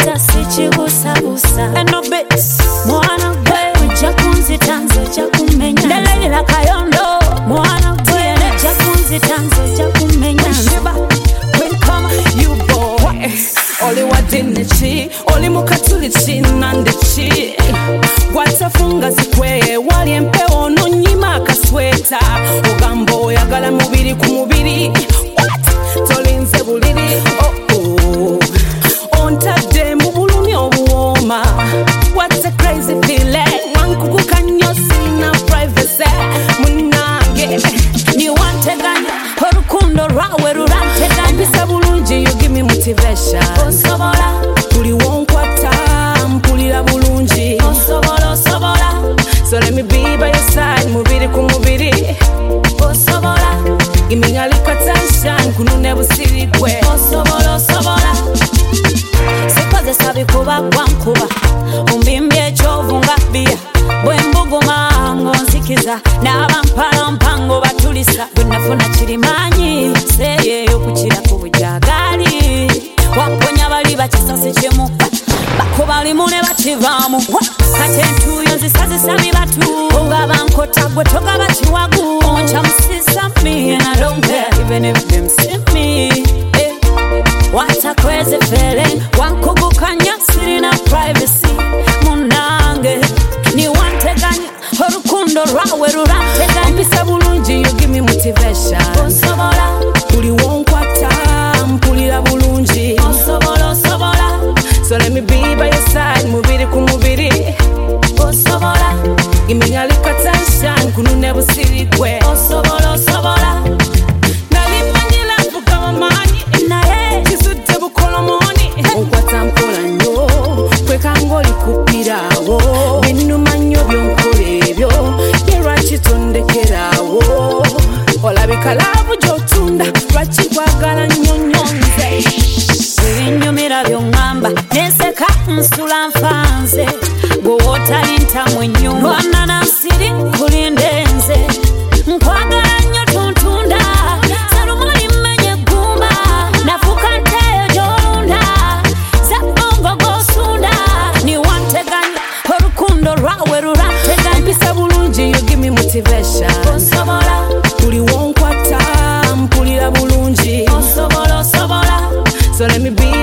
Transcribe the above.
Kwata sichigusagusa eno bits mwana gwe ujja kunzita nze ojja kumenya Delilah Kayondo mwana gwe ujja kunzita nze ojja kumenya you boy oli wadde ki oli mukatuli kinande ki gwatafunga zikwe wali empewo nonyima akasweta ogamba oyagala mubiri ku mubiri tolinze buliri ontadde mu bulumi obuwooma what's a crazy feeling wankuguka nnyo sina privacy munange niwanteganya olukundo lwawe lulanteganya mpisa bulungi you give me motivation osobola buli wonkwata mpulira bulungi osobola so let me be by your side mubiri ku mubiri osobola give me a little attention kunune busirikwe osobola sikoze sabikuba gwankuba umbimbye ekyovu nga bbiya bwembuguma ngonzikiza n'abampala mpango batulisa bwenafuna kirimanyi seeyeyo kukira ku bujagali wamponya bali bakisasi kimu bakuba limu ne bakivaamu kati entuuyo nzisazisa mibatu ogaba nkota gwe togaba kiwagu onca musisa me and I don't care even if them see me what a crazy feeling wankugukanya sirina privacy munange niwanteganya olukundo lwawe lulanteganya mpisa bulungi you give me motivation osobola buli wonkwata mpulira bulungi osobola so let me be by your side mubiri ku mubiri osobola give me a little attention kunune busirikwe osobola nalimanyira mvuga mamanyi naye kisudde bukolomoni onkwata mpola nnyo kwekanga olikupirawo binuma nnyo byonkola ebyo ye lwaki tondekerawo olabika laavu gy'otunda lwaki kwagala nnyo nze ebinyumira by'oŋŋamba neseka nsula nfanze bw'otali ntamu ennyo lwana nansiri kulinde nze nkwagala nnyo tontunda salumali mmenye eggumba nafuka nteeyo gy'olunda zabbongo gw'osunda niwanteganya olukundo lwawe lulanteganya mpisa bulungi you give me motivation osobola buli wonkwata mpulira bulungi osobola so let me be